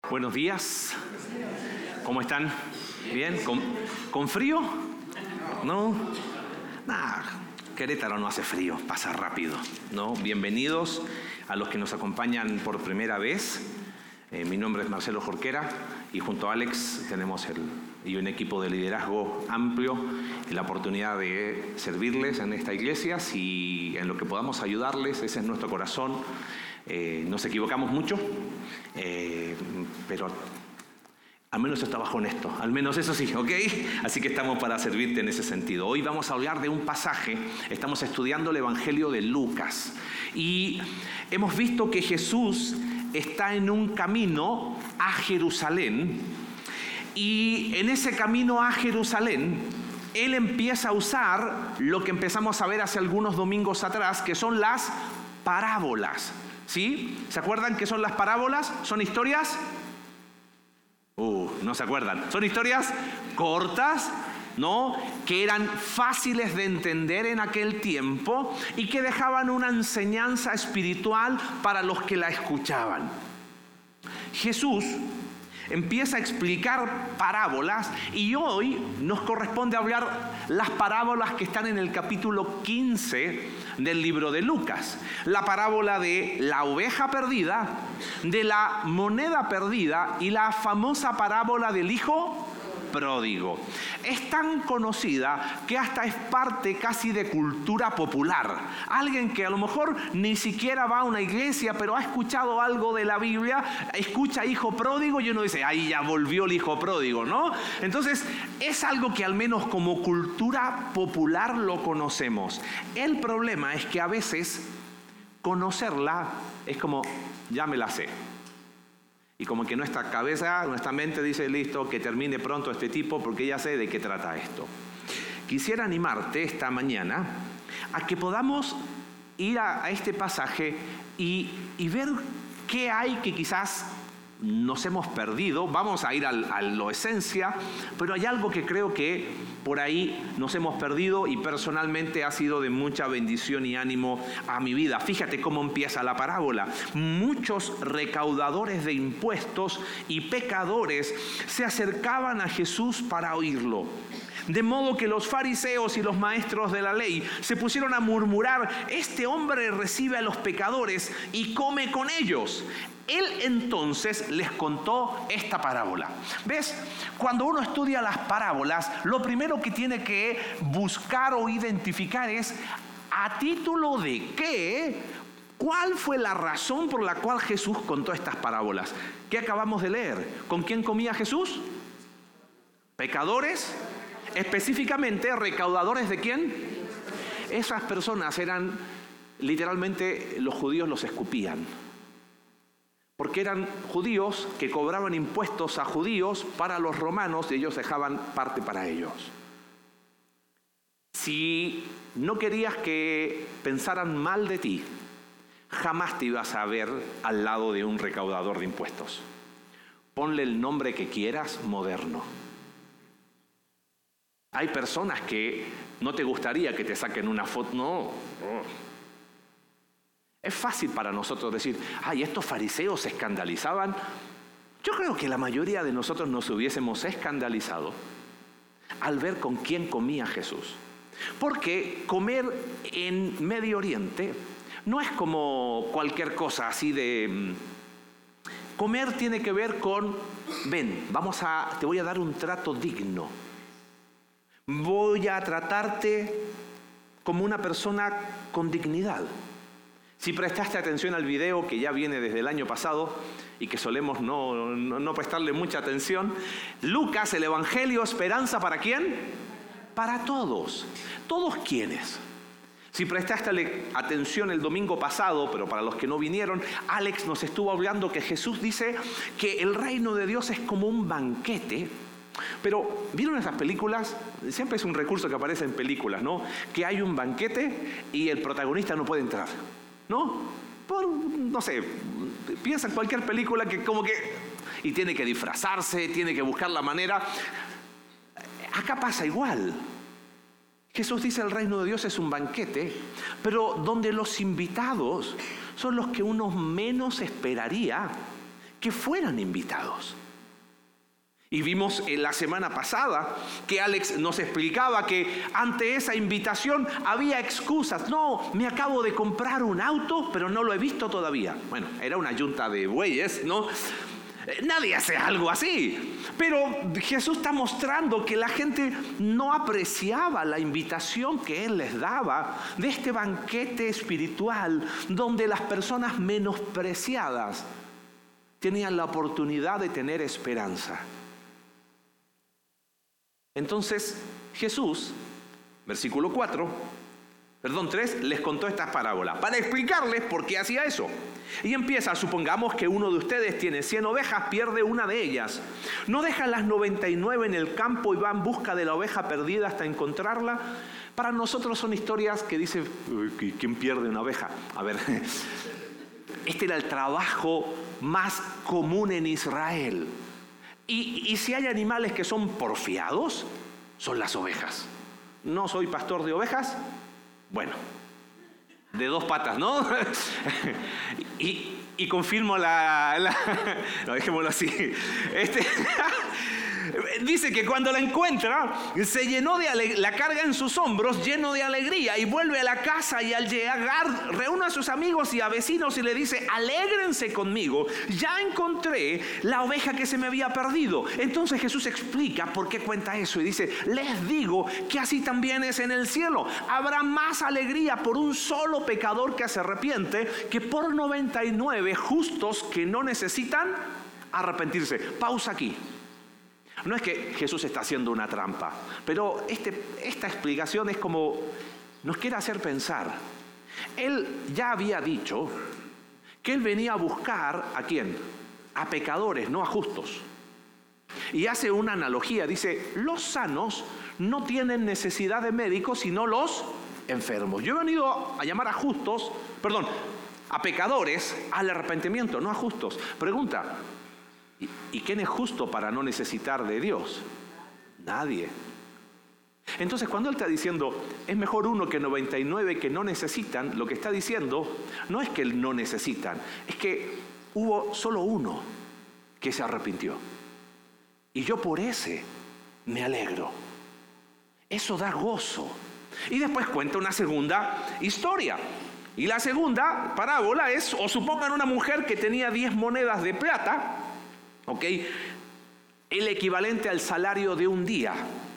Buenos días. ¿Cómo están? ¿Bien? ¿Con frío? ¿No? Nah, Querétaro no hace frío, pasa rápido, ¿no? Bienvenidos a los que nos acompañan por primera vez. Mi nombre es Marcelo Jorquera y junto a Alex tenemos un equipo de liderazgo amplio y la oportunidad de servirles en esta iglesia y en lo que podamos ayudarles. Ese es nuestro corazón. Nos equivocamos mucho, pero al menos está bajo honesto, al menos eso sí, ¿ok? Así que estamos para servirte en ese sentido. Hoy vamos a hablar de un pasaje, estamos estudiando el Evangelio de Lucas y hemos visto que Jesús está en un camino a Jerusalén y en ese camino a Jerusalén Él empieza a usar lo que empezamos a ver hace algunos domingos atrás, que son las parábolas. ¿Sí? ¿Se acuerdan qué son las parábolas? ¿Son historias? No se acuerdan. Son historias cortas, ¿no? Que eran fáciles de entender en aquel tiempo y que dejaban una enseñanza espiritual para los que la escuchaban. Jesús empieza a explicar parábolas y hoy nos corresponde hablar las parábolas que están en el capítulo 15 del libro de Lucas. La parábola de la oveja perdida, de la moneda perdida y la famosa parábola del hijo pródigo. Es tan conocida que hasta es parte casi de cultura popular. Alguien que a lo mejor ni siquiera va a una iglesia, pero ha escuchado algo de la Biblia, escucha hijo pródigo y uno dice, ahí ya volvió el hijo pródigo, ¿no? Entonces, es algo que al menos como cultura popular lo conocemos. El problema es que a veces conocerla es como, ya me la sé. Y como que nuestra cabeza, nuestra mente dice, listo, que termine pronto este tipo porque ya sé de qué trata esto. Quisiera animarte esta mañana a que podamos ir a este pasaje y ver qué hay que quizás nos hemos perdido. Vamos a ir a lo esencia, pero hay algo que creo que por ahí nos hemos perdido y personalmente ha sido de mucha bendición y ánimo a mi vida. Fíjate cómo empieza la parábola. Muchos recaudadores de impuestos y pecadores se acercaban a Jesús para oírlo. De modo que los fariseos y los maestros de la ley se pusieron a murmurar, este hombre recibe a los pecadores y come con ellos. Él entonces les contó esta parábola. ¿Ves? Cuando uno estudia las parábolas, lo primero que tiene que buscar o identificar es ¿a título de qué? ¿Cuál fue la razón por la cual Jesús contó estas parábolas? ¿Qué acabamos de leer? ¿Con quién comía Jesús? ¿Pecadores? Específicamente, ¿recaudadores de quién? Esas personas eran, literalmente, los judíos los escupían. Porque eran judíos que cobraban impuestos a judíos para los romanos y ellos dejaban parte para ellos. Si no querías que pensaran mal de ti, jamás te ibas a ver al lado de un recaudador de impuestos. Ponle el nombre que quieras, moderno. Hay personas que no te gustaría que te saquen una foto, no. Es fácil para nosotros decir, ay, estos fariseos se escandalizaban. Yo creo que la mayoría de nosotros nos hubiésemos escandalizado al ver con quién comía Jesús. Porque comer en Medio Oriente no es como cualquier cosa así de... Comer tiene que ver con, ven, te voy a dar un trato digno. Voy a tratarte como una persona con dignidad. Si prestaste atención al video que ya viene desde el año pasado y que solemos no prestarle mucha atención, Lucas, el Evangelio, esperanza ¿para quién? Para todos. ¿Todos quiénes? Si prestaste atención el domingo pasado, pero para los que no vinieron, Alex nos estuvo hablando que Jesús dice que el reino de Dios es como un banquete. Pero, ¿vieron esas películas? Siempre es un recurso que aparece en películas, ¿no? Que hay un banquete y el protagonista no puede entrar, ¿no? No sé, piensa en cualquier película que como que... Y tiene que disfrazarse, tiene que buscar la manera. Acá pasa igual. Jesús dice el reino de Dios es un banquete, pero donde los invitados son los que uno menos esperaría que fueran invitados. Y vimos en la semana pasada que Alex nos explicaba que ante esa invitación había excusas. No, me acabo de comprar un auto, pero no lo he visto todavía. Bueno, era una yunta de bueyes, ¿no? Nadie hace algo así. Pero Jesús está mostrando que la gente no apreciaba la invitación que Él les daba de este banquete espiritual donde las personas menospreciadas tenían la oportunidad de tener esperanza. Entonces Jesús, versículo 3, les contó esta parábola para explicarles por qué hacía eso. Y empieza: supongamos que uno de ustedes tiene 100 ovejas, pierde una de ellas. ¿No deja las 99 en el campo y va en busca de la oveja perdida hasta encontrarla? Para nosotros son historias que dicen, ¿quién pierde una oveja? A ver, este era el trabajo más común en Israel. Y si hay animales que son porfiados, son las ovejas. No soy pastor de ovejas, bueno, de 2 patas, ¿no? y confirmo no, dejémoslo así. Dice que cuando la encuentra, se llenó la carga en sus hombros, lleno de alegría, y vuelve a la casa, y al llegar reúne a sus amigos y a vecinos y le dice: alégrense conmigo, ya encontré la oveja que se me había perdido. Entonces Jesús explica por qué cuenta eso y dice: les digo que así también es en el cielo. Habrá más alegría por un solo pecador que se arrepiente que por 99 justos que no necesitan arrepentirse. Pausa aquí. No es que Jesús está haciendo una trampa, pero esta explicación es como nos quiere hacer pensar. Él ya había dicho que Él venía a buscar ¿a quién? A pecadores, no a justos. Y hace una analogía, dice: los sanos no tienen necesidad de médicos, sino los enfermos. Yo he venido a llamar a pecadores al arrepentimiento, no a justos. Pregunta: ¿y quién es justo para no necesitar de Dios? Nadie. Entonces, cuando Él está diciendo es mejor uno que 99 que no necesitan, lo que está diciendo no es que no necesitan, es que hubo solo uno que se arrepintió. Y yo por ese me alegro. Eso da gozo. Y después cuenta una segunda historia. Y la segunda parábola es: o supongan una mujer que tenía 10 monedas de plata, ¿ok? El equivalente al salario de un día.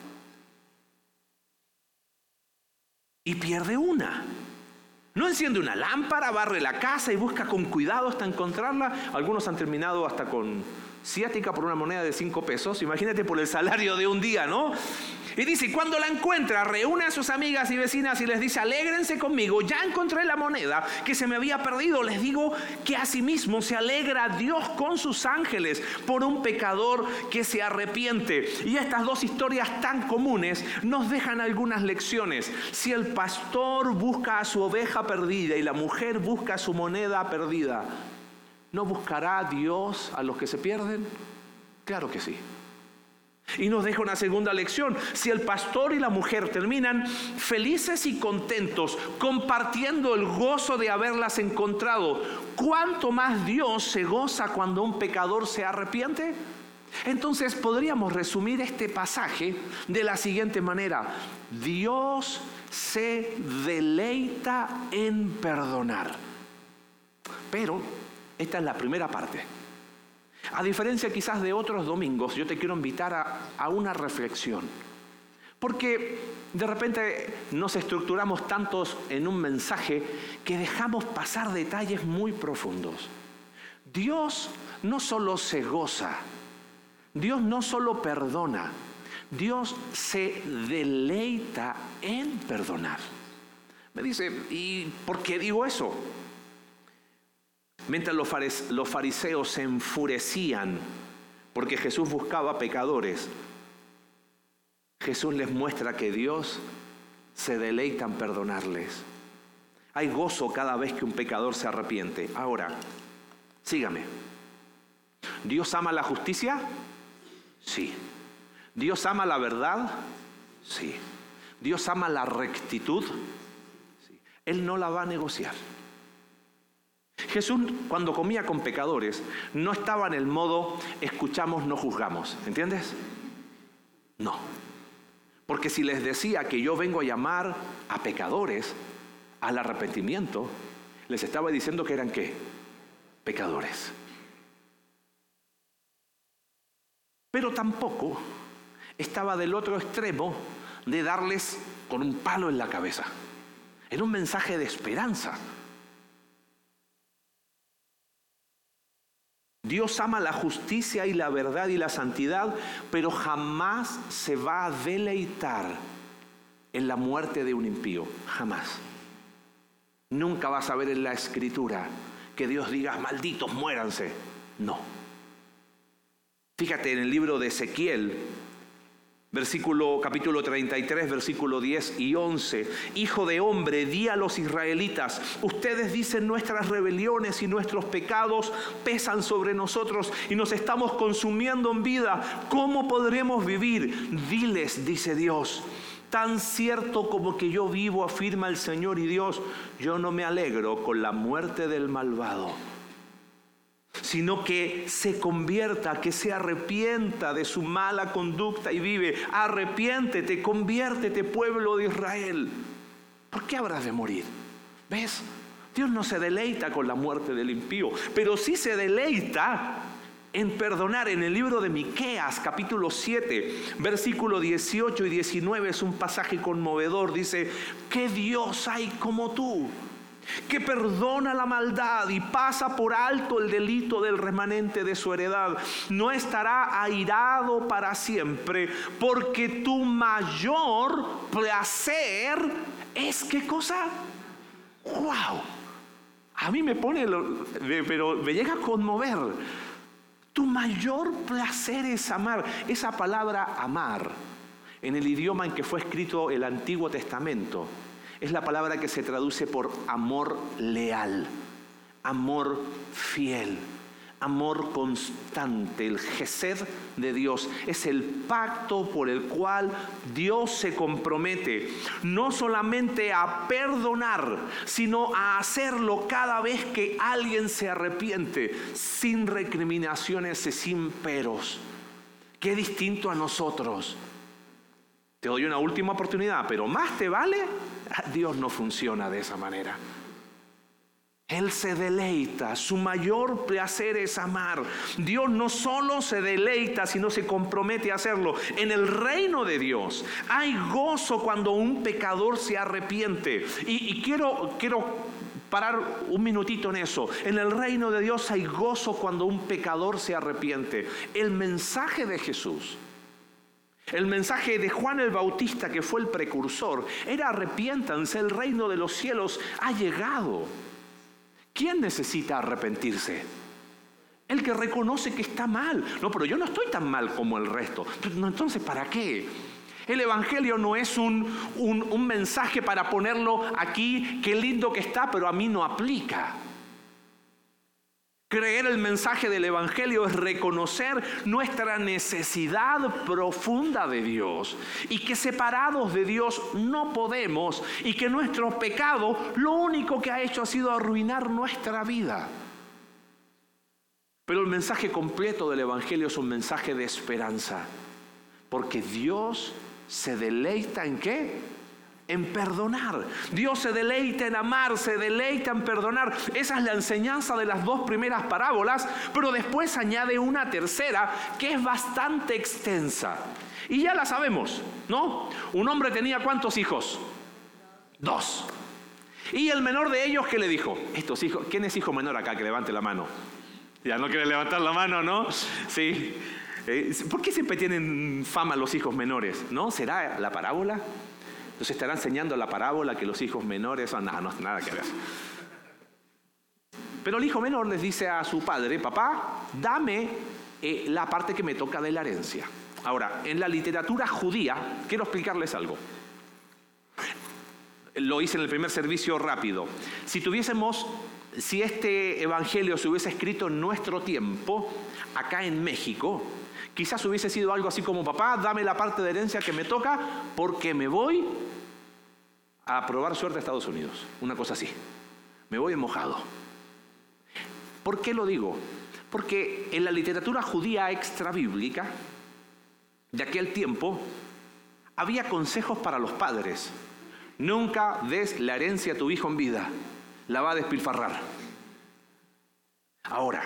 Y pierde una. No enciende una lámpara, barre la casa y busca con cuidado hasta encontrarla. Algunos han terminado hasta con ciática por una moneda de 5 pesos. Imagínate por el salario de un día, ¿no? Y dice: cuando la encuentra, reúne a sus amigas y vecinas y les dice: alégrense conmigo, ya encontré la moneda que se me había perdido. Les digo que asimismo se alegra Dios con sus ángeles por un pecador que se arrepiente. Y estas 2 historias tan comunes nos dejan algunas lecciones. Si el pastor busca a su oveja perdida y la mujer busca su moneda perdida, ¿no buscará Dios a los que se pierden? Claro que sí. Y nos deja una segunda lección. Si el pastor y la mujer terminan felices y contentos, compartiendo el gozo de haberlas encontrado, ¿cuánto más Dios se goza cuando un pecador se arrepiente? Entonces podríamos resumir este pasaje de la siguiente manera: Dios se deleita en perdonar. Pero esta es la primera parte. A diferencia quizás de otros domingos, yo te quiero invitar a una reflexión. Porque de repente nos estructuramos tantos en un mensaje que dejamos pasar detalles muy profundos. Dios no solo se goza, Dios no solo perdona, Dios se deleita en perdonar. Me dice: ¿y por qué digo eso? Mientras los fariseos se enfurecían porque Jesús buscaba pecadores, Jesús les muestra que Dios se deleita en perdonarles. Hay gozo cada vez que un pecador se arrepiente. Ahora, sígame. ¿Dios ama la justicia? Sí. ¿Dios ama la verdad? Sí. ¿Dios ama la rectitud? Sí. Él no la va a negociar. Jesús, cuando comía con pecadores, no estaba en el modo escuchamos, no juzgamos. ¿Entiendes? No. Porque si les decía que yo vengo a llamar a pecadores al arrepentimiento, les estaba diciendo que eran ¿qué? Pecadores. Pero tampoco estaba del otro extremo de darles con un palo en la cabeza. Era un mensaje de esperanza. Dios ama la justicia y la verdad y la santidad, pero jamás se va a deleitar en la muerte de un impío. Jamás. Nunca vas a ver en la Escritura que Dios diga, malditos, muéranse. No. Fíjate en el libro de Ezequiel, capítulo 33, versículo 10 y 11. Hijo de hombre, di a los israelitas, ustedes dicen nuestras rebeliones y nuestros pecados pesan sobre nosotros y nos estamos consumiendo en vida. ¿Cómo podremos vivir? Diles, dice Dios, tan cierto como que yo vivo, afirma el Señor y Dios, yo no me alegro con la muerte del malvado, sino que se convierta, que se arrepienta de su mala conducta y vive. Arrepiéntete, conviértete, pueblo de Israel. ¿Por qué habrás de morir? ¿Ves? Dios no se deleita con la muerte del impío, pero sí se deleita en perdonar. En el libro de Miqueas, capítulo 7, versículo 18 y 19, es un pasaje conmovedor. Dice, ¿qué Dios hay como tú? Que perdona la maldad y pasa por alto el delito del remanente de su heredad. No estará airado para siempre, porque tu mayor placer es ¿qué cosa? ¡Wow! A mí me pone, pero me llega a conmover. Tu mayor placer es amar. Esa palabra amar, en el idioma en que fue escrito el Antiguo Testamento, es la palabra que se traduce por amor leal, amor fiel, amor constante. El Gesed de Dios es el pacto por el cual Dios se compromete no solamente a perdonar, sino a hacerlo cada vez que alguien se arrepiente, sin recriminaciones y sin peros. Qué distinto a nosotros. Te doy una última oportunidad, pero más te vale. Dios no funciona de esa manera. Él se deleita, su mayor placer es amar. Dios no solo se deleita, sino se compromete a hacerlo. En el reino de Dios hay gozo cuando un pecador se arrepiente. Y quiero parar un minutito en eso. En el reino de Dios hay gozo cuando un pecador se arrepiente. El mensaje de Jesús, el mensaje de Juan el Bautista, que fue el precursor, era arrepiéntanse, el reino de los cielos ha llegado. ¿Quién necesita arrepentirse? El que reconoce que está mal. No, pero yo no estoy tan mal como el resto. No, entonces, ¿para qué? El Evangelio no es un mensaje para ponerlo aquí, qué lindo que está, pero a mí no aplica. Creer el mensaje del Evangelio es reconocer nuestra necesidad profunda de Dios y que separados de Dios no podemos, y que nuestro pecado lo único que ha hecho ha sido arruinar nuestra vida. Pero el mensaje completo del Evangelio es un mensaje de esperanza, porque Dios se deleita ¿en qué? En perdonar. Dios se deleita en amar, se deleita en perdonar. Esa es la enseñanza de las dos primeras parábolas, pero después añade una tercera que es bastante extensa. Y ya la sabemos, ¿no? Un hombre tenía ¿cuántos hijos? 2. Y el menor de ellos, ¿qué le dijo? Estos hijos, ¿quién es hijo menor acá? Que levante la mano. Ya no quiere levantar la mano, ¿no? Sí. ¿Por qué siempre tienen fama los hijos menores? ¿No? ¿Será la parábola? Entonces estará enseñando la parábola que los hijos menores son... No, nada que ver. Pero el hijo menor les dice a su padre, papá, dame la parte que me toca de la herencia. Ahora, en la literatura judía, quiero explicarles algo. Lo hice en el primer servicio rápido. Si este evangelio se hubiese escrito en nuestro tiempo, acá en México, quizás hubiese sido algo así como, papá, dame la parte de herencia que me toca porque me voy a probar suerte a Estados Unidos. Una cosa así. Me voy mojado. ¿Por qué lo digo? Porque en la literatura judía extrabíblica de aquel tiempo había consejos para los padres. Nunca des la herencia a tu hijo en vida, la va a despilfarrar. Ahora,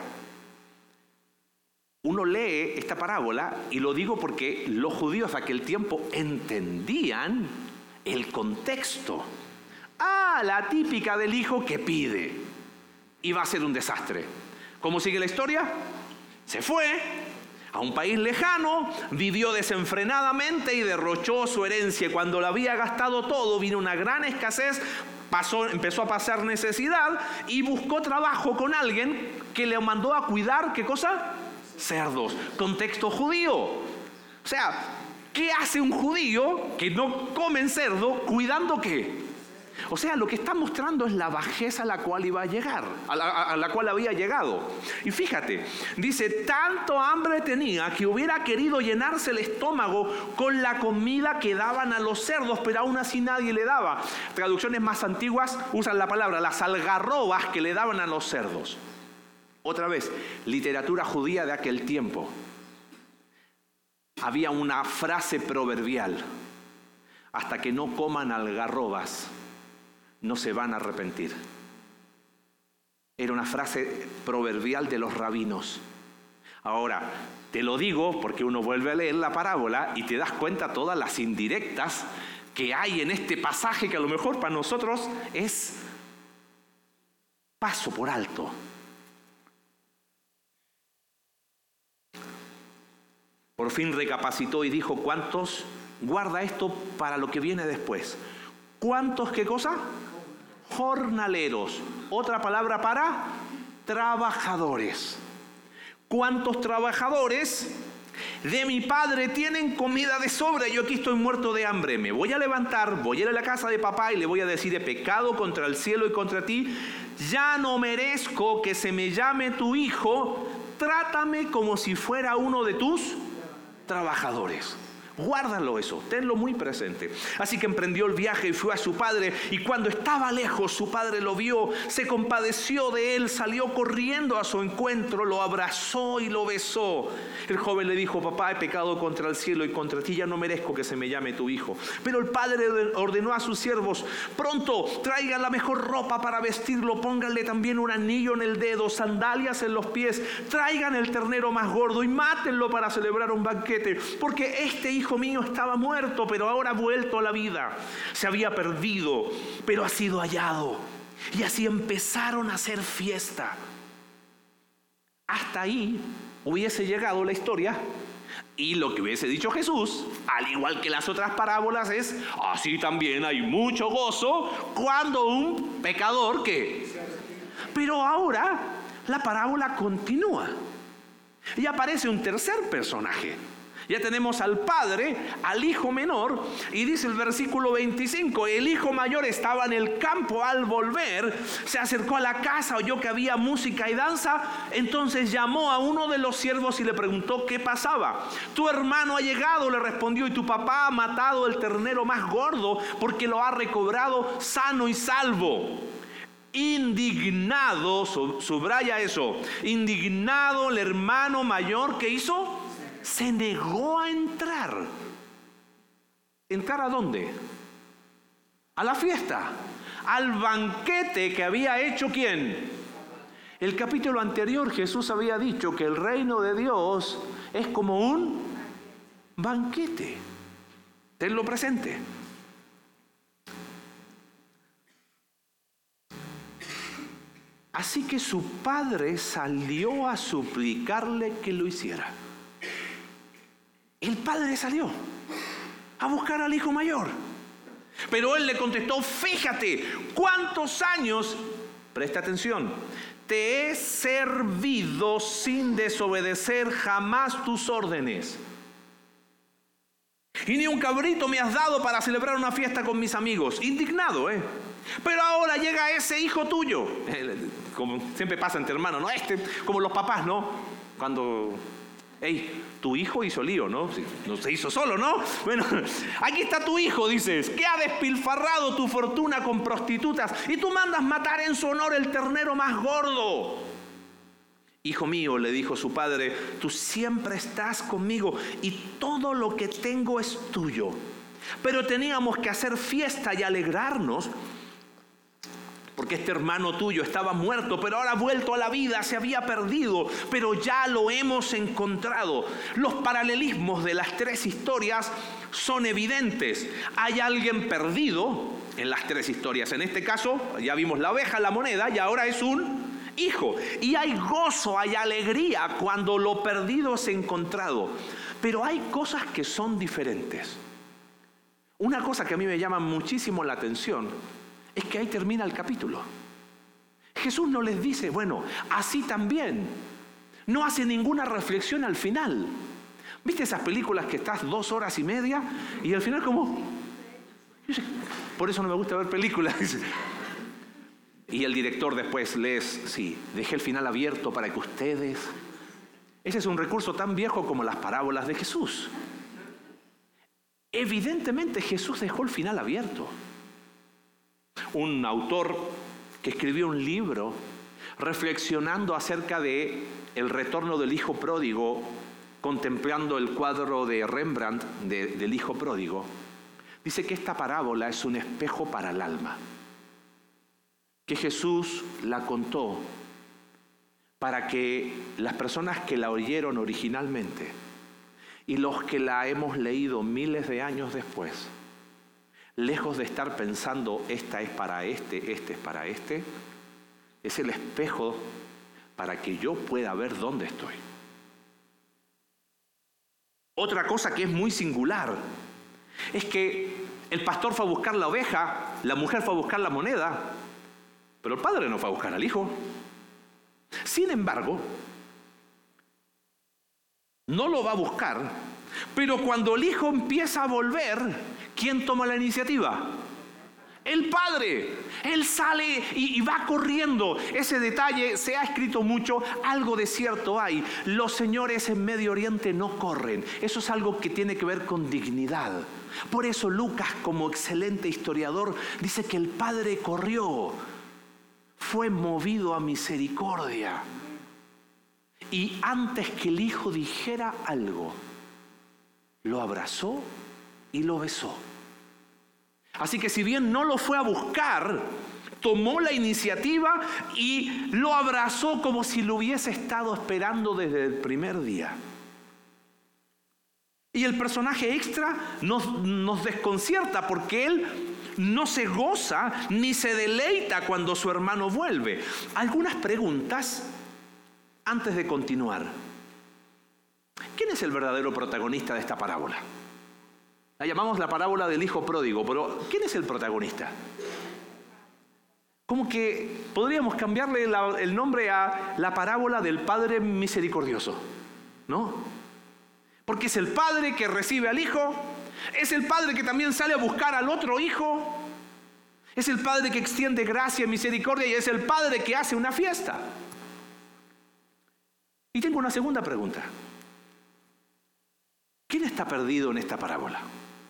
uno lee esta parábola, y lo digo porque los judíos de aquel tiempo entendían el contexto. La típica del hijo que pide y va a ser un desastre. ¿Cómo sigue la historia? Se fue a un país lejano, vivió desenfrenadamente y derrochó su herencia. Cuando la había gastado todo, vino una gran escasez, empezó a pasar necesidad y buscó trabajo con alguien que le mandó a cuidar, ¿qué cosa? Cerdos. Contexto judío. O sea, ¿qué hace un judío que no come cerdo cuidando qué? O sea, lo que está mostrando es la bajeza a la cual iba a llegar, a la cual había llegado. Y fíjate, dice, tanto hambre tenía que hubiera querido llenarse el estómago con la comida que daban a los cerdos, pero aún así nadie le daba. Traducciones más antiguas usan la palabra las algarrobas que le daban a los cerdos. Otra vez, literatura judía de aquel tiempo. Había una frase proverbial: hasta que no coman algarrobas, no se van a arrepentir. Era una frase proverbial de los rabinos. Ahora, te lo digo porque uno vuelve a leer la parábola y te das cuenta todas las indirectas que hay en este pasaje que a lo mejor para nosotros es paso por alto. Por fin recapacitó y dijo, ¿cuántos? Guarda esto para lo que viene después. ¿Cuántos qué cosa? Jornaleros. Otra palabra para trabajadores. ¿Cuántos trabajadores de mi padre tienen comida de sobra? Yo aquí estoy muerto de hambre. Me voy a levantar, voy a ir a la casa de papá y le voy a decir, he pecado contra el cielo y contra ti. Ya no merezco que se me llame tu hijo. Trátame como si fuera uno de tus trabajadores. Guárdalo eso, tenlo muy presente. Así que emprendió el viaje y fue a su padre, y cuando estaba lejos su padre lo vio, se compadeció de él, salió corriendo a su encuentro, lo abrazó y lo besó. El joven le dijo, papá, he pecado contra el cielo y contra ti, ya no merezco que se me llame tu hijo. Pero el padre ordenó a sus siervos, pronto traigan la mejor ropa para vestirlo, pónganle también un anillo en el dedo, sandalias en los pies, traigan el ternero más gordo y mátenlo para celebrar un banquete, porque este hijo mío estaba muerto, pero ahora ha vuelto a la vida. Se había perdido, pero ha sido hallado. Y así empezaron a hacer fiesta. Hasta ahí hubiese llegado la historia. Y lo que hubiese dicho Jesús, al igual que las otras parábolas, es, así también hay mucho gozo cuando un pecador que... Pero ahora la parábola continúa. Y aparece un tercer personaje. Ya tenemos al padre, al hijo menor, y dice el versículo 25, el hijo mayor estaba en el campo, al volver, se acercó a la casa, oyó que había música y danza, entonces llamó a uno de los siervos y le preguntó qué pasaba. Tu hermano ha llegado, le respondió, y tu papá ha matado el ternero más gordo porque lo ha recobrado sano y salvo. Indignado, subraya eso, indignado el hermano mayor, ¿qué hizo? Se negó a entrar. ¿Entrar a dónde? A la fiesta, al banquete que había hecho ¿quién? El capítulo anterior Jesús había dicho que el reino de Dios es como un banquete. Tenlo presente. Así que su padre salió a suplicarle que lo hiciera. El padre salió a buscar al hijo mayor. Pero él le contestó, fíjate, ¿cuántos años, presta atención, te he servido sin desobedecer jamás tus órdenes? Y ni un cabrito me has dado para celebrar una fiesta con mis amigos. Indignado, Pero ahora llega ese hijo tuyo. Como siempre pasa entre hermanos, ¿no? Como los papás, ¿no? Cuando... tu hijo hizo lío, ¿no? No se hizo solo, ¿no? Bueno, aquí está tu hijo, dices, que ha despilfarrado tu fortuna con prostitutas y tú mandas matar en su honor el ternero más gordo. Hijo mío, le dijo su padre, tú siempre estás conmigo y todo lo que tengo es tuyo. Pero teníamos que hacer fiesta y alegrarnos porque este hermano tuyo estaba muerto, pero ahora ha vuelto a la vida, se había perdido, pero ya lo hemos encontrado. Los paralelismos de las tres historias son evidentes. Hay alguien perdido en las tres historias. En este caso, ya vimos la oveja, la moneda, y ahora es un hijo. Y hay gozo, hay alegría cuando lo perdido es encontrado. Pero hay cosas que son diferentes. Una cosa que a mí me llama muchísimo la atención es que ahí termina el capítulo. Jesús no les dice, bueno, así también. No hace ninguna reflexión al final. ¿Viste esas películas que estás 2 horas y media y al final como... Por eso no me gusta ver películas. Y el director después sí, dejé el final abierto para que ustedes... Ese es un recurso tan viejo como las parábolas de Jesús. Evidentemente Jesús dejó el final abierto. Un autor que escribió un libro reflexionando acerca de el retorno del hijo pródigo, contemplando el cuadro de Rembrandt del hijo pródigo, dice que esta parábola es un espejo para el alma, que Jesús la contó para que las personas que la oyeron originalmente y los que la hemos leído miles de años después, lejos de estar pensando, esta es para este es para este, es el espejo para que yo pueda ver dónde estoy. Otra cosa que es muy singular es que el pastor fue a buscar la oveja, la mujer fue a buscar la moneda, pero el padre no fue a buscar al hijo. Sin embargo, no lo va a buscar, pero cuando el hijo empieza a volver, ¿quién toma la iniciativa? El padre. Él sale y va corriendo. Ese detalle se ha escrito mucho, algo de cierto hay. Los señores en Medio Oriente no corren. Eso es algo que tiene que ver con dignidad. Por eso Lucas, como excelente historiador, dice que el padre corrió. Fue movido a misericordia. Y antes que el hijo dijera algo, lo abrazó y lo besó. Así que si bien no lo fue a buscar, tomó la iniciativa y lo abrazó como si lo hubiese estado esperando desde el primer día. Y el personaje extra nos desconcierta porque él no se goza ni se deleita cuando su hermano vuelve. Algunas preguntas antes de continuar. ¿Quién es el verdadero protagonista de esta parábola? La llamamos la parábola del hijo pródigo, pero ¿quién es el protagonista? Como que podríamos cambiarle el nombre a la parábola del Padre misericordioso, ¿no? Porque es el padre que recibe al hijo, es el padre que también sale a buscar al otro hijo, es el padre que extiende gracia y misericordia y es el padre que hace una fiesta. Y tengo una segunda pregunta. ¿Quién está perdido en esta parábola?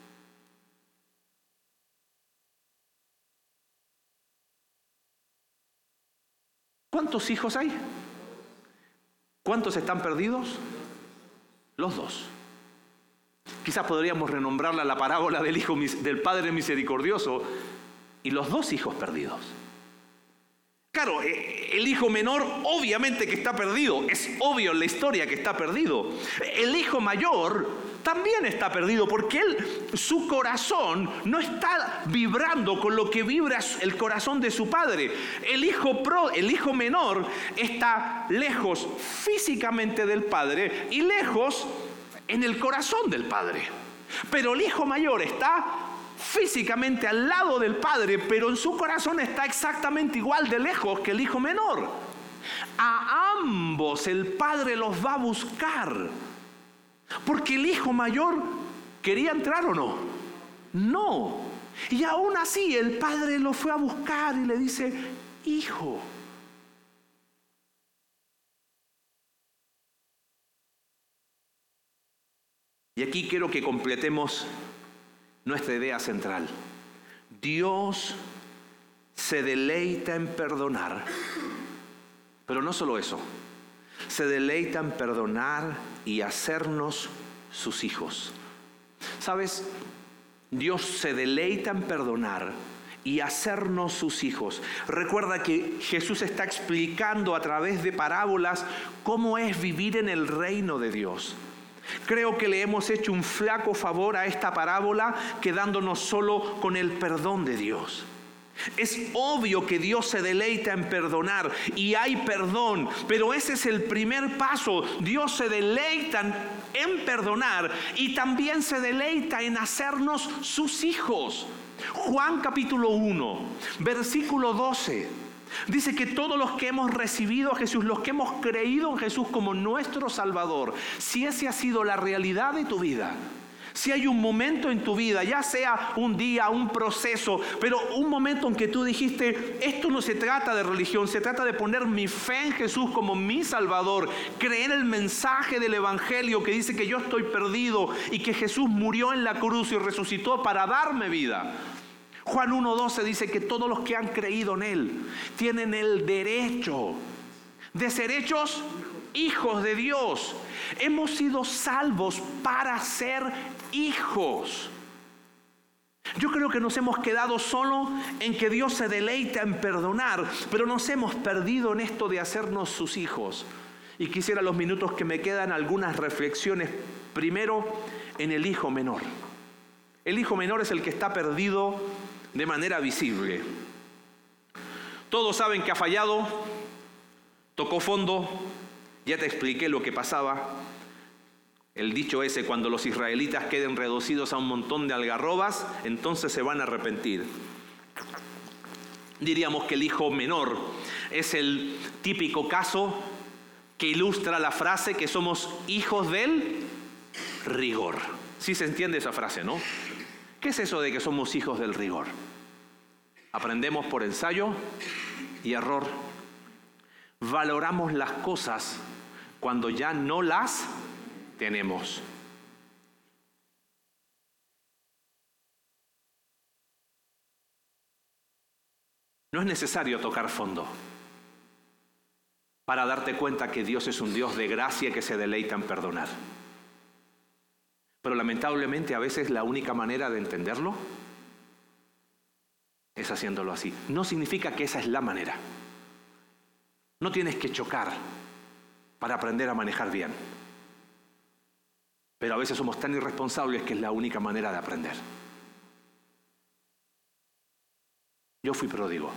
¿Cuántos hijos hay? ¿Cuántos están perdidos? Los dos. Quizás podríamos renombrarla la parábola del Padre misericordioso y los dos hijos perdidos. Claro, el hijo menor obviamente que está perdido, es obvio en la historia que está perdido. El hijo mayor también está perdido porque su corazón no está vibrando con lo que vibra el corazón de su padre. El hijo menor está lejos físicamente del padre y lejos en el corazón del padre. Pero el hijo mayor está físicamente al lado del padre, pero en su corazón está exactamente igual de lejos que el hijo menor. A ambos el padre los va a buscar. Porque el hijo mayor quería entrar o no. No. Y aún así el padre lo fue a buscar y le dice, hijo. Y aquí quiero que completemos nuestra idea central. Dios se deleita en perdonar. Pero no solo eso, se deleita en perdonar y hacernos sus hijos. ¿Sabes? Dios se deleita en perdonar y hacernos sus hijos. Recuerda que Jesús está explicando a través de parábolas cómo es vivir en el reino de Dios. Creo que le hemos hecho un flaco favor a esta parábola quedándonos solo con el perdón de Dios. Es obvio que Dios se deleita en perdonar y hay perdón, pero ese es el primer paso. Dios se deleita en perdonar y también se deleita en hacernos sus hijos. Juan capítulo 1, versículo 12, dice que todos los que hemos recibido a Jesús, los que hemos creído en Jesús como nuestro Salvador, si ese ha sido la realidad de tu vida, si hay un momento en tu vida, ya sea un día, un proceso, pero un momento en que tú dijiste, esto no se trata de religión, se trata de poner mi fe en Jesús como mi Salvador, creer el mensaje del Evangelio que dice que yo estoy perdido y que Jesús murió en la cruz y resucitó para darme vida. Juan 1:12 dice que todos los que han creído en Él tienen el derecho de ser hechos hijos de Dios. Hemos sido salvos para ser hijos. Yo creo que nos hemos quedado solo en que Dios se deleita en perdonar, pero nos hemos perdido en esto de hacernos sus hijos. Y quisiera los minutos que me quedan algunas reflexiones. Primero, en el hijo menor. El hijo menor es el que está perdido de manera visible. Todos saben que ha fallado, tocó fondo. Ya te expliqué lo que pasaba. El dicho ese, cuando los israelitas queden reducidos a un montón de algarrobas, entonces se van a arrepentir. Diríamos que el hijo menor es el típico caso que ilustra la frase que somos hijos del rigor. Sí se entiende esa frase, ¿no? ¿Qué es eso de que somos hijos del rigor? Aprendemos por ensayo y error. Valoramos las cosas cuando ya no las tenemos. No es necesario tocar fondo para darte cuenta que Dios es un Dios de gracia que se deleita en perdonar. Pero lamentablemente a veces la única manera de entenderlo es haciéndolo así. No significa que esa es la manera. No tienes que chocar para aprender a manejar bien. Pero a veces somos tan irresponsables que es la única manera de aprender. Yo fui pródigo.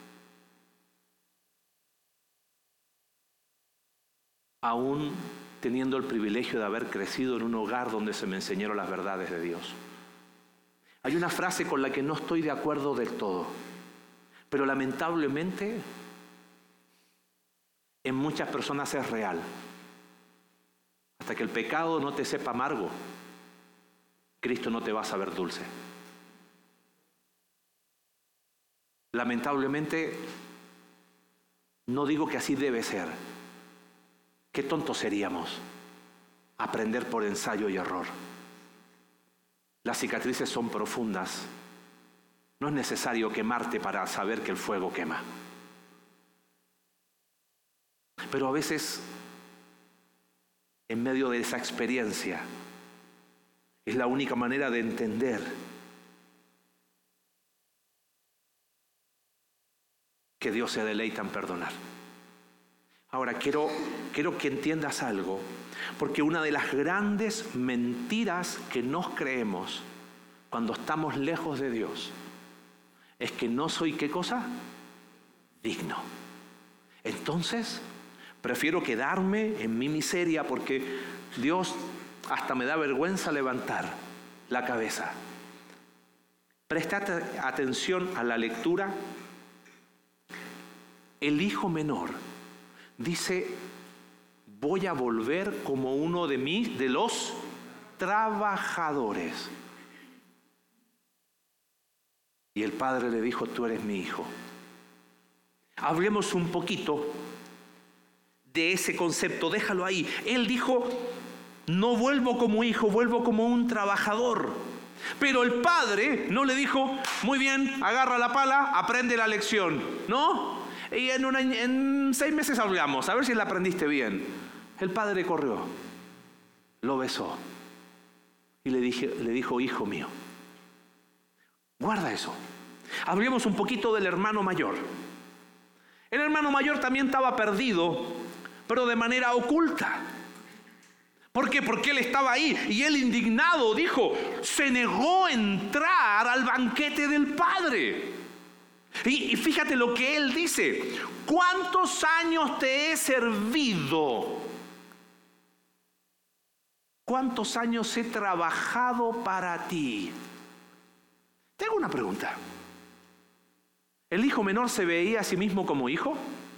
Aún teniendo el privilegio de haber crecido en un hogar donde se me enseñaron las verdades de Dios. Hay una frase con la que no estoy de acuerdo del todo, pero lamentablemente en muchas personas es real. Hasta que el pecado no te sepa amargo, Cristo no te va a saber dulce. Lamentablemente, no digo que así debe ser. Qué tontos seríamos aprender por ensayo y error. Las cicatrices son profundas. No es necesario quemarte para saber que el fuego quema. Pero a veces, en medio de esa experiencia, es la única manera de entender que Dios se deleita en perdonar. Ahora, quiero que entiendas algo, porque una de las grandes mentiras que nos creemos cuando estamos lejos de Dios es que no soy, ¿qué cosa? Digno. Entonces, prefiero quedarme en mi miseria porque Dios hasta me da vergüenza levantar la cabeza. Presta atención a la lectura. El hijo menor dice, voy a volver como uno de los trabajadores. Y el padre le dijo, tú eres mi hijo. Hablemos un poquito de ese concepto, déjalo ahí. Él dijo, no vuelvo como hijo, vuelvo como un trabajador. Pero el padre no le dijo, muy bien, agarra la pala, aprende la lección. No, Y en 6 meses hablamos, a ver si la aprendiste bien. El padre corrió, lo besó y le dijo, hijo mío, guarda eso. Hablemos un poquito del hermano mayor. El hermano mayor también estaba perdido, pero de manera oculta. ¿Por qué? Porque él estaba ahí y él indignado dijo, se negó a entrar al banquete del padre. Y fíjate lo que él dice, ¿cuántos años te he servido? ¿Cuántos años he trabajado para ti? Tengo una pregunta. ¿El hijo menor se veía a sí mismo como hijo?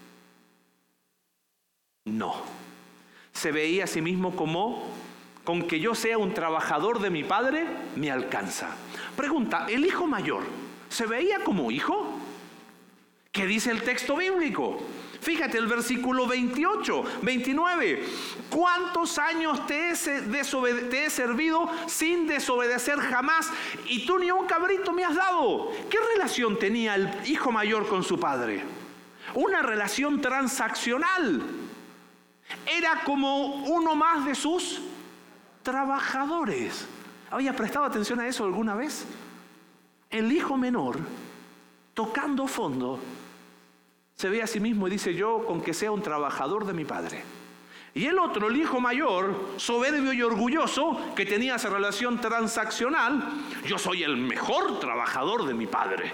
No. Se veía a sí mismo como, con que yo sea un trabajador de mi padre, me alcanza. Pregunta, ¿el hijo mayor se veía como hijo? ¿Qué dice el texto bíblico? Fíjate el versículo 28, 29. ¿Cuántos años te he servido sin desobedecer jamás? Y tú ni un cabrito me has dado. ¿Qué relación tenía el hijo mayor con su padre? Una relación transaccional. Era como uno más de sus trabajadores. ¿Había prestado atención a eso alguna vez? El hijo menor, tocando fondo, se ve a sí mismo y dice, yo con que sea un trabajador de mi padre. Y el otro, el hijo mayor, soberbio y orgulloso, que tenía esa relación transaccional, yo soy el mejor trabajador de mi padre.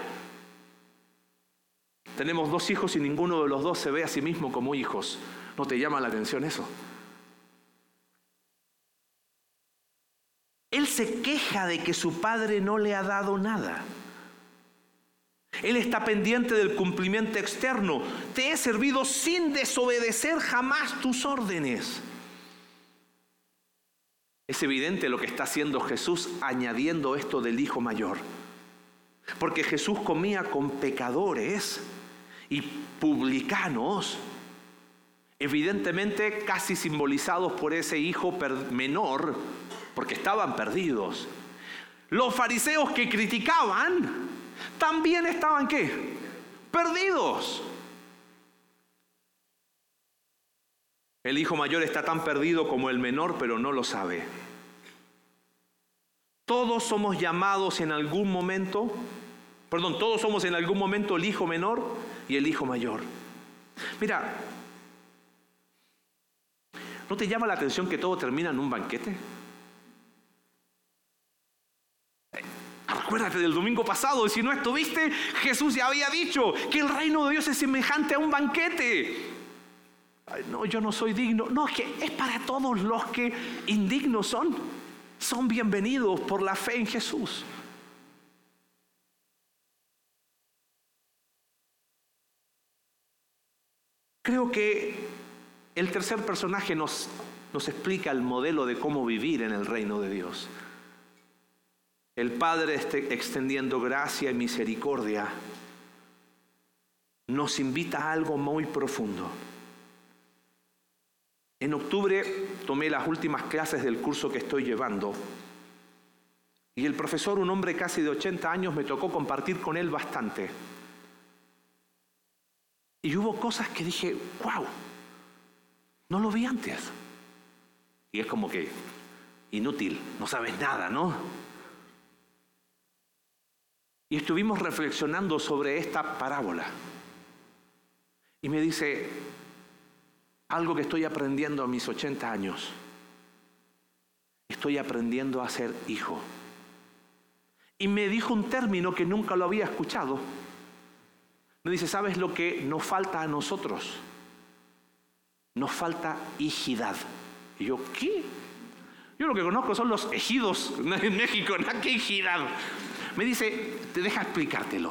Tenemos 2 hijos y ninguno de los 2 se ve a sí mismo como hijos. ¿No te llama la atención eso? Él se queja de que su padre no le ha dado nada. Él está pendiente del cumplimiento externo. Te he servido sin desobedecer jamás tus órdenes. Es evidente lo que está haciendo Jesús añadiendo esto del hijo mayor. Porque Jesús comía con pecadores y publicanos, evidentemente casi simbolizados por ese hijo menor, porque estaban perdidos. Los fariseos que criticaban también estaban ¿qué? Perdidos. El hijo mayor está tan perdido como el menor, pero no lo sabe. Todos somos llamados en algún momento, todos somos en algún momento el hijo menor y el hijo mayor. Mira, ¿no te llama la atención que todo termina en un banquete? Acuérdate del domingo pasado, y si no estuviste, Jesús ya había dicho que el reino de Dios es semejante a un banquete. Ay, no, yo no soy digno. No, es que es para todos los que indignos son bienvenidos por la fe en Jesús. Creo que el tercer personaje nos explica el modelo de cómo vivir en el reino de Dios. El Padre extendiendo gracia y misericordia nos invita a algo muy profundo. En octubre tomé las últimas clases del curso que estoy llevando y el profesor, un hombre casi de 80 años, me tocó compartir con él bastante. Y hubo cosas que dije, wow, no lo vi antes. Y es como que inútil, no sabes nada, ¿no? Y estuvimos reflexionando sobre esta parábola. Y me dice, algo que estoy aprendiendo a mis 80 años. Estoy aprendiendo a ser hijo. Y me dijo un término que nunca lo había escuchado. Me dice, ¿sabes lo que nos falta a nosotros? Nos falta hijidad. Y yo, ¿qué? Yo lo que conozco son los ejidos en México, ¿no? ¿Qué hijidad? Me dice, te deja explicártelo.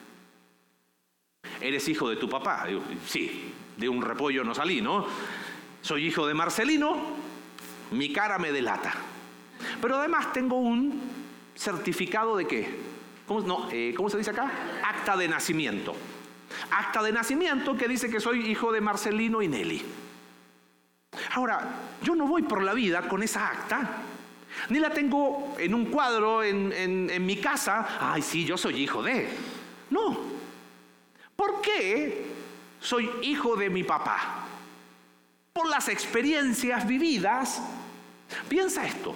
¿Eres hijo de tu papá? Digo, sí, de un repollo no salí, ¿no? Soy hijo de Marcelino, mi cara me delata. Pero además tengo un certificado de ¿qué? ¿Cómo se dice acá? Acta de nacimiento. Acta de nacimiento que dice que soy hijo de Marcelino y Nelly. Ahora, yo no voy por la vida con esa acta, ni la tengo en un cuadro en mi casa. Ay, sí, yo soy hijo de. No. ¿Por qué soy hijo de mi papá. Por las experiencias vividas, piensa esto.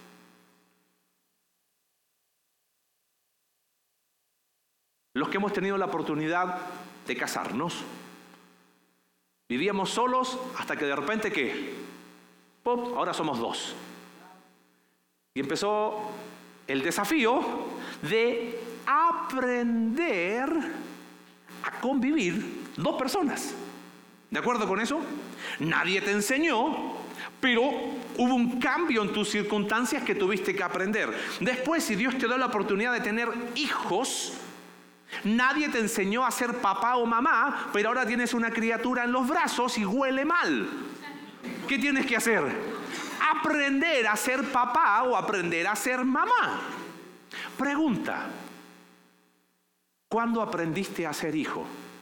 Los que hemos tenido la oportunidad de casarnos, vivíamos solos hasta que de repente, ¿qué? ¡Pop! Ahora somos dos. Y empezó el desafío de aprender a convivir dos personas. ¿De acuerdo con eso? Nadie te enseñó, pero hubo un cambio en tus circunstancias que tuviste que aprender. Después, si Dios te da la oportunidad de tener hijos, nadie te enseñó a ser papá o mamá, pero ahora tienes una criatura en los brazos y huele mal. ¿Qué tienes que hacer? Aprender a ser papá o aprender a ser mamá. Pregunta: ¿cuándo aprendiste a ser hijo?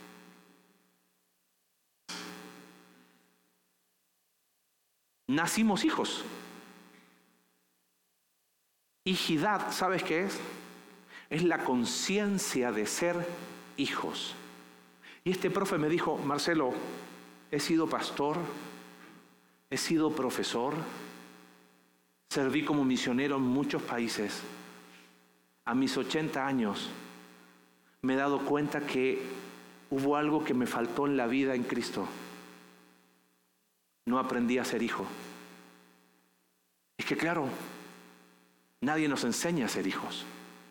Nacimos hijos. Hijidad, ¿sabes qué es? Es la conciencia de ser hijos. Y este profe me dijo: Marcelo, he sido pastor, he sido profesor, serví como misionero en muchos países. A mis 80 años me he dado cuenta que hubo algo que me faltó en la vida en Cristo. No aprendí a ser hijo. Es que claro, nadie nos enseña a ser hijos.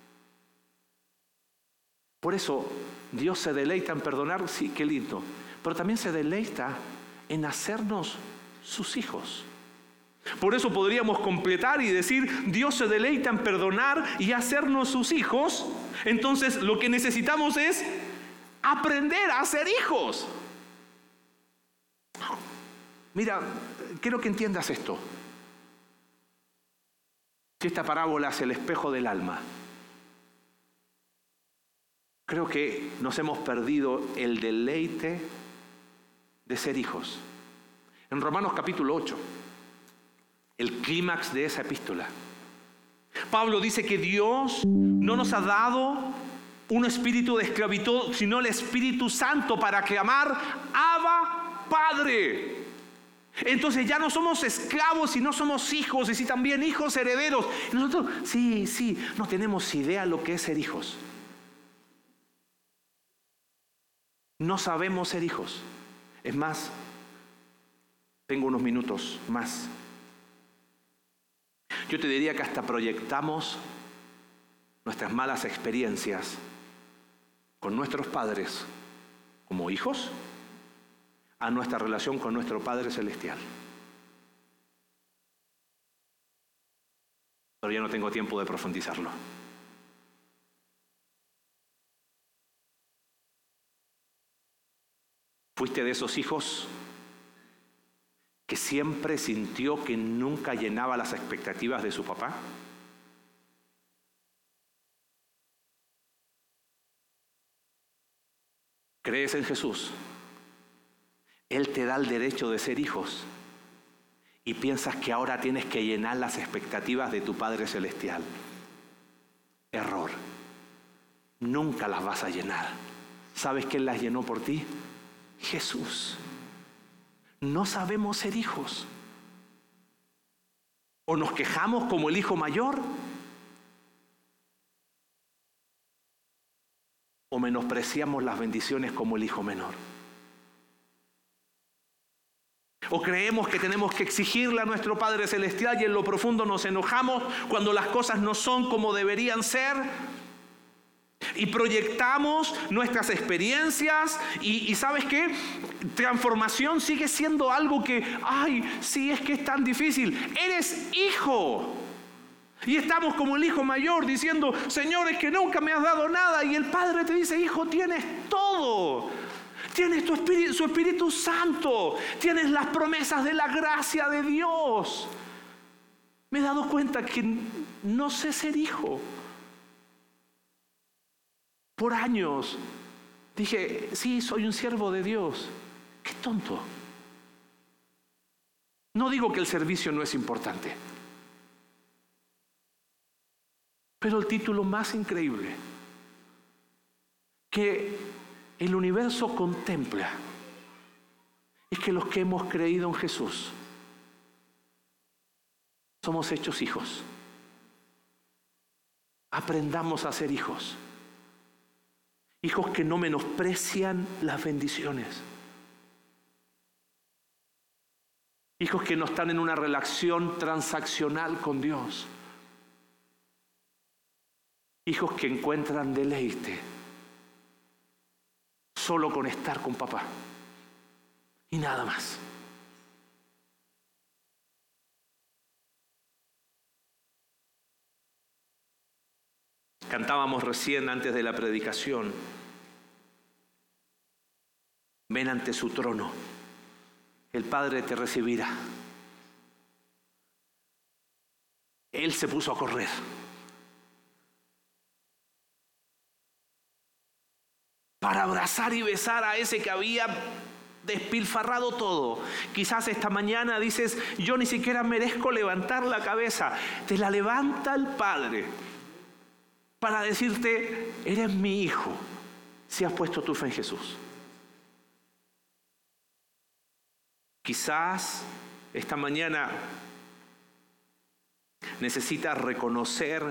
Por eso Dios se deleita en perdonar, sí, qué lindo, pero también se deleita en hacernos sus hijos. Por eso podríamos completar y decir: Dios se deleita en perdonar y hacernos sus hijos. Entonces lo que necesitamos es aprender a ser hijos. Mira, quiero que entiendas esto. Que esta parábola es el espejo del alma. Creo que nos hemos perdido el deleite de ser hijos. En Romanos capítulo 8, el clímax de esa epístola, Pablo dice que Dios no nos ha dado un espíritu de esclavitud, sino el Espíritu Santo para clamar: Abba, Padre. Entonces ya no somos esclavos, sino somos hijos, y sí también hijos herederos. Y nosotros, sí, no tenemos idea lo que es ser hijos. No sabemos ser hijos. Es más, tengo unos minutos más. Yo te diría que hasta proyectamos nuestras malas experiencias con nuestros padres como hijos a nuestra relación con nuestro Padre Celestial. Pero ya no tengo tiempo de profundizarlo. ¿Fuiste de esos hijos que siempre sintió que nunca llenaba las expectativas de su papá? ¿Crees en Jesús? Él te da el derecho de ser hijos y piensas que ahora tienes que llenar las expectativas de tu Padre Celestial. Error. Nunca las vas a llenar. ¿Sabes quién las llenó por ti? Jesús. No sabemos ser hijos. O nos quejamos como el hijo mayor, o menospreciamos las bendiciones como el hijo menor. O creemos que tenemos que exigirle a nuestro Padre Celestial y en lo profundo nos enojamos cuando las cosas no son como deberían ser. Y proyectamos nuestras experiencias y ¿sabes qué? Transformación sigue siendo algo que, sí, es que es tan difícil. Eres hijo. Y estamos como el hijo mayor diciendo: Señor, es que nunca me has dado nada. Y el Padre te dice: hijo, tienes todo. Tienes su Espíritu Santo. Tienes las promesas de la gracia de Dios. Me he dado cuenta que no sé ser hijo. Por años dije: sí, soy un siervo de Dios. ¡Qué tonto! No digo que el servicio no es importante, pero el título más increíble que el universo contempla es que los que hemos creído en Jesús somos hechos hijos. Aprendamos a ser hijos. Hijos que no menosprecian las bendiciones. Hijos que no están en una relación transaccional con Dios. Hijos que encuentran deleite solo con estar con papá y nada más. Cantábamos recién antes de la predicación: ven ante su trono, el Padre te recibirá. Él se puso a correr. Para abrazar y besar a ese que había despilfarrado todo. Quizás esta mañana dices: yo ni siquiera merezco levantar la cabeza. Te la levanta el Padre para decirte: eres mi hijo, si has puesto tu fe en Jesús. Quizás esta mañana necesitas reconocer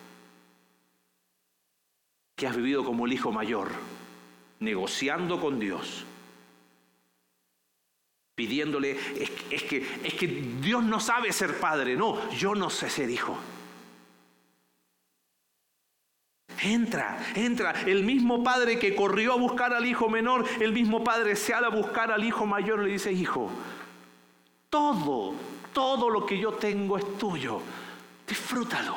que has vivido como el hijo mayor, negociando con Dios, pidiéndole: es que Dios no sabe ser padre. No, yo no sé ser hijo. Entra. El mismo padre que corrió a buscar al hijo menor, el mismo padre sale a buscar al hijo mayor y le dice: hijo, todo lo que yo tengo es tuyo. Disfrútalo.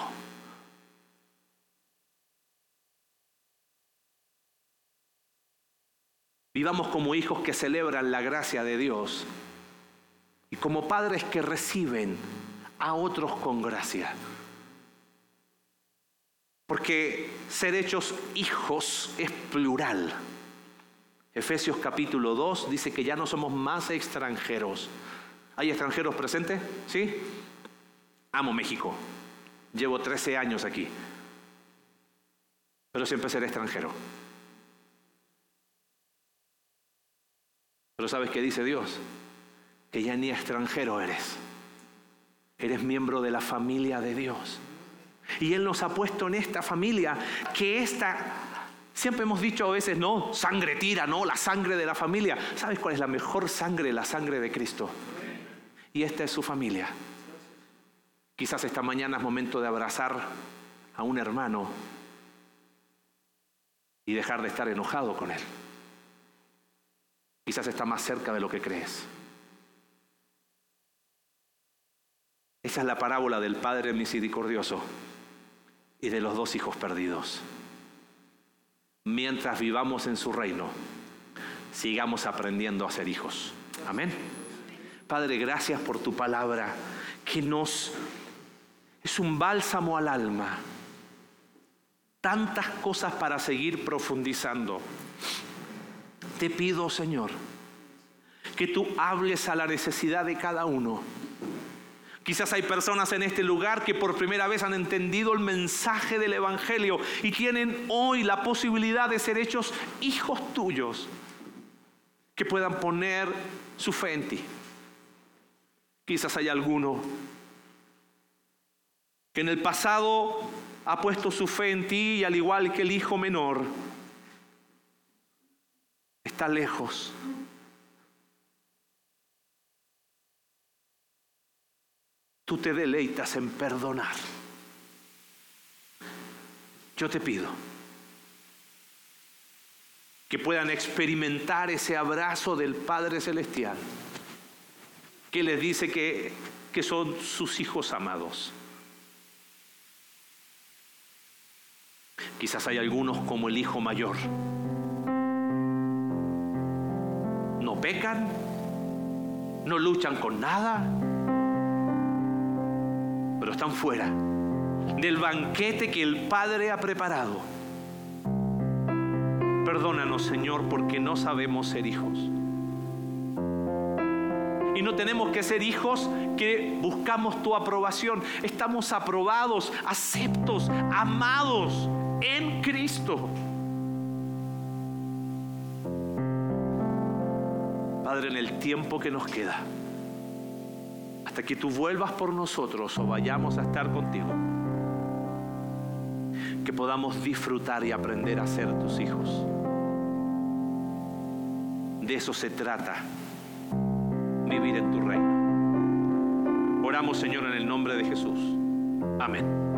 Vivamos como hijos que celebran la gracia de Dios y como padres que reciben a otros con gracia. Porque ser hechos hijos es plural. Efesios capítulo 2 dice que ya no somos más extranjeros. ¿Hay extranjeros presentes? ¿Sí? Amo México. Llevo 13 años aquí. Pero siempre seré extranjero. Pero ¿sabes qué dice Dios? Que ya ni extranjero eres. Eres miembro de la familia de Dios. Y Él nos ha puesto en esta familia, que siempre hemos dicho a veces: no, sangre tira, no, la sangre de la familia. ¿Sabes cuál es la mejor sangre? La sangre de Cristo. Y esta es su familia. Quizás esta mañana es momento de abrazar a un hermano y dejar de estar enojado con él. Quizás está más cerca de lo que crees. Esa es la parábola del Padre misericordioso y de los dos hijos perdidos. Mientras vivamos en su reino, sigamos aprendiendo a ser hijos. Amén. Padre, gracias por tu palabra, que es un bálsamo al alma. Tantas cosas para seguir profundizando. Te pido, Señor, que tú hables a la necesidad de cada uno. Quizás hay personas en este lugar que por primera vez han entendido el mensaje del Evangelio y tienen hoy la posibilidad de ser hechos hijos tuyos, que puedan poner su fe en ti. Quizás hay alguno que en el pasado ha puesto su fe en ti y, al igual que el hijo menor, está lejos. Tú te deleitas en perdonar. Yo te pido que puedan experimentar ese abrazo del Padre Celestial, que les dice que son sus hijos amados. Quizás hay algunos como el hijo mayor. No pecan, no luchan con nada, pero están fuera del banquete que el Padre ha preparado. Perdónanos, Señor, porque no sabemos ser hijos. Y no tenemos que ser hijos que buscamos tu aprobación. Estamos aprobados, aceptos, amados en Cristo. Padre, en el tiempo que nos queda, hasta que tú vuelvas por nosotros o vayamos a estar contigo, que podamos disfrutar y aprender a ser tus hijos. De eso se trata, vivir en tu reino. Oramos, Señor, en el nombre de Jesús. Amén.